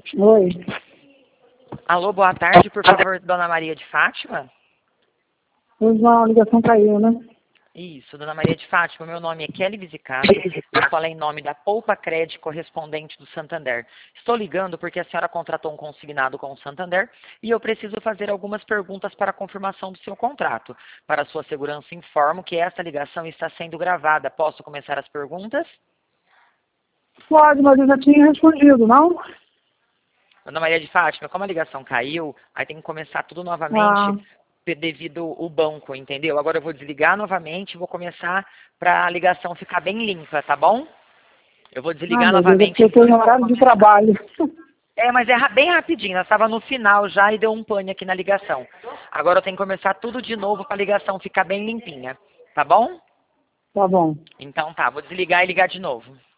Oi. Alô, boa tarde, por favor, Dona Maria de Fátima? Hoje a ligação caiu, né? Isso, Dona Maria de Fátima, meu nome é Kelly Visicato, eu falo em nome da Poupa Cred correspondente do Santander. Estou ligando porque a senhora contratou um consignado com o Santander e eu preciso fazer algumas perguntas para a confirmação do seu contrato. Para sua segurança, informo que esta ligação está sendo gravada. Posso começar as perguntas? Pode, mas eu já tinha respondido, não? Dona Maria de Fátima, como a ligação caiu, aí tem que começar tudo novamente Ah, devido ao banco, entendeu? Agora eu vou desligar novamente e vou começar para a ligação ficar bem limpa, tá bom? Eu vou desligar meu Deus, é porque novamente eu estou então em e vou horário de começar. trabalho. Mas é bem rapidinho, nós estava no final já e deu um pane aqui na ligação. Agora eu tenho que começar tudo de novo para a ligação ficar bem limpinha, tá bom? Tá bom. Então tá, vou desligar e ligar de novo.